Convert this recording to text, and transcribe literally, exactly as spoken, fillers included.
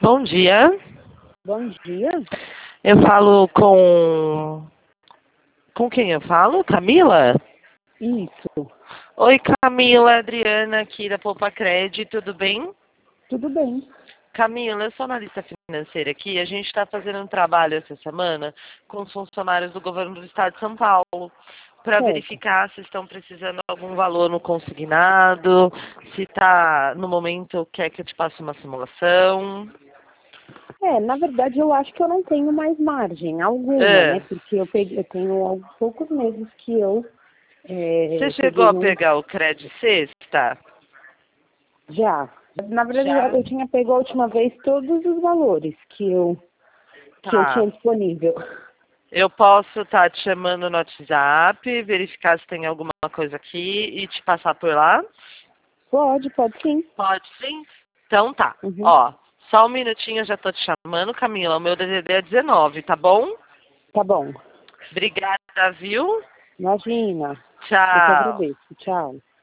Bom dia. Bom dia. Eu falo com... Com quem eu falo? Camila? Isso. Oi, Camila. Adriana aqui da Poupa Cred. Tudo bem? Tudo bem. Camila, eu sou analista financeira aqui. A gente está fazendo um trabalho essa semana com os funcionários do governo do estado de São Paulo para Certo. verificar se estão precisando de algum valor no consignado, se está no momento quer que eu te passe uma simulação. É, na verdade eu acho que eu não tenho mais margem alguma, É. né? Porque eu, peguei, eu tenho há poucos meses que eu é, Você chegou peguei a um... pegar o crédito sexta? Já. Na verdade Já? eu tinha pego a última vez todos os valores que eu, que eu Tá. tinha disponível. Eu posso estar te chamando no WhatsApp, verificar se tem alguma coisa aqui e te passar por lá? Pode, pode sim. Pode sim? Então tá. Uhum. Ó, só um minutinho, eu já tô te chamando, Camila. O meu D D D é dezenove, tá bom? Tá bom. Obrigada, viu? Imagina. Eu que Tchau. agradeço. Tchau.